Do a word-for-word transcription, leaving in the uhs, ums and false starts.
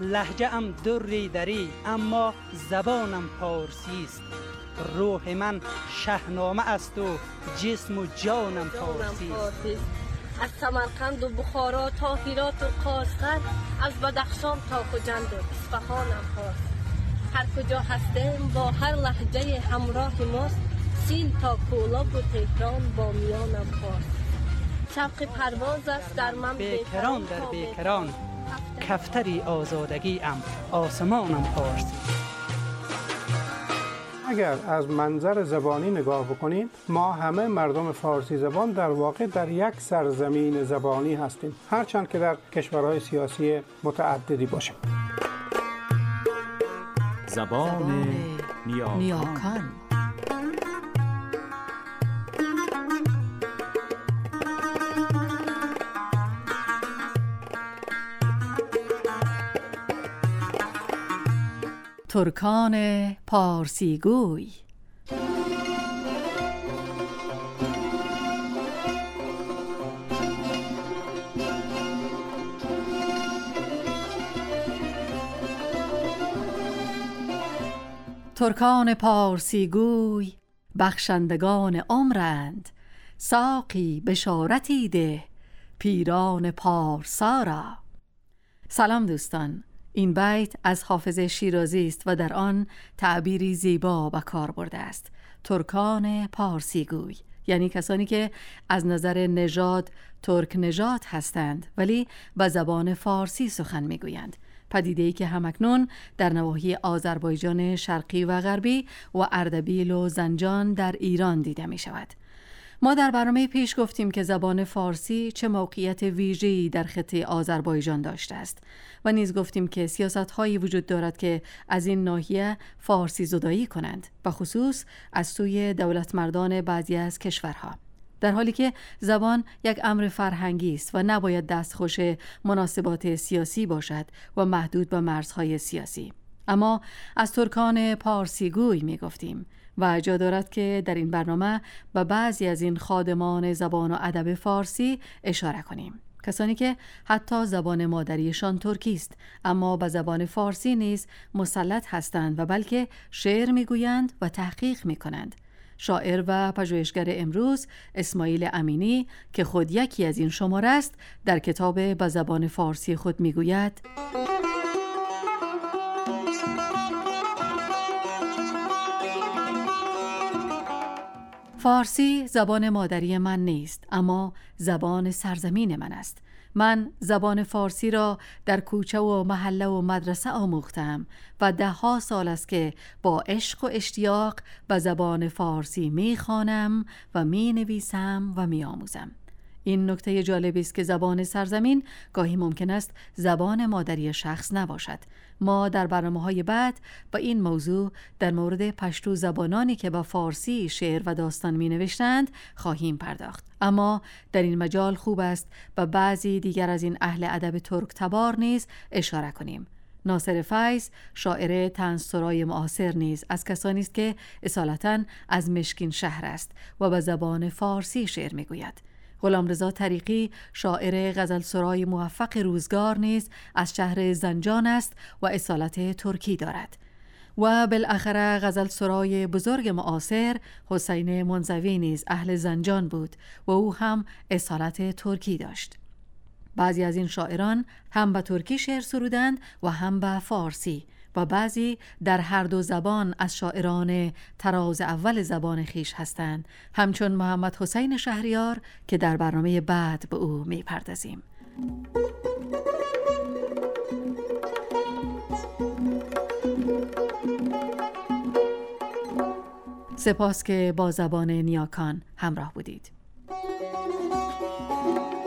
لهجه ام دری دری، اما زبانم پارسی است. روح من شهنامه است و جسم و جانم پارسی است. از سمرقند و بخارا تا هرات و قاشقر، از بدخشان تا خجند و اصفهانم پارسی. هر کجا هستیم با هر لهجه همراه ماست، سین تا کولاب و تهران با میانم پارسی. شوق پرواز است در من بیکران در بیکران، کفتری آزادگی ام آسمانم پارسی. اگر از منظر زبانی نگاه بکنیم، ما همه مردم فارسی زبان در واقع در یک سرزمین زبانی هستیم، هرچند که در کشورهای سیاسی متعددی باشیم. زبان نیاکان, نیاکان. ترکان پارسیگوی. ترکان پارسیگوی بخشندگان عمرند، ساقی بشارتی ده پیران پارسا را. سلام دوستان، این بیت از حافظ شیرازی است و در آن تعبیری زیبا به کار برده است. ترکان پارسیگوی یعنی کسانی که از نظر نژاد ترک نژاد هستند ولی به زبان فارسی سخن میگویند. پدیده‌ای که همکنون در نواحی آذربایجان شرقی و غربی و اردبیل و زنجان در ایران دیده می شود. ما در برنامه پیش گفتیم که زبان فارسی چه موقعیت ویژه‌ای در خطه آذربایجان داشته است و نیز گفتیم که سیاست‌هایی وجود دارد که از این ناحیه فارسی زدایی کنند، به خصوص از سوی دولتمردان بعضی از کشورها، در حالی که زبان یک امر فرهنگی است و نباید دستخوش مناسبات سیاسی باشد و محدود به مرزهای سیاسی. اما از ترکان پارسیگوی می گفتیم و جا دارد که در این برنامه به بعضی از این خادمان زبان و ادب فارسی اشاره کنیم، کسانی که حتی زبان مادریشان ترکی است اما به زبان فارسی نیز مسلط هستند و بلکه شعر میگویند و تحقیق میکنند. شاعر و پژوهشگر امروز اسماعیل امینی که خود یکی از این شماره است، در کتاب به زبان فارسی خود میگوید: فارسی زبان مادری من نیست، اما زبان سرزمین من است. من زبان فارسی را در کوچه و محله و مدرسه آموختم و ده ها سال است که با عشق و اشتیاق به زبان فارسی می خوانم و می نویسم و می آموزم. این نکته جالبی است که زبان سرزمین گاهی ممکن است زبان مادری شخص نباشد. ما در برنامه‌های بعد با این موضوع در مورد پشتو زبانانی که با فارسی شعر و داستان می نوشتند خواهیم پرداخت. اما در این مجال خوب است به بعضی دیگر از این اهل ادب ترک تبار نیز اشاره کنیم. ناصر فیض، شاعر طنزسرای معاصر نیز از کسانی است که اصالتاً از مشکین شهر است و به زبان فارسی شعر می گوید. غلامرضا طریقی، شاعر غزلسرای موفق روزگار نیز از شهر زنجان است و اصالت ترکی دارد. و بالاخره غزلسرای بزرگ معاصر حسین منزوی نیز اهل زنجان بود و او هم اصالت ترکی داشت. بعضی از این شاعران هم به ترکی شعر سرودند و هم به فارسی و بعضی در هر دو زبان از شاعران تراز اول زبان خیش هستند، همچون محمد حسین شهریار که در برنامه بعد به او می پردازیم. سپاس که با زبان نیاکان همراه بودید.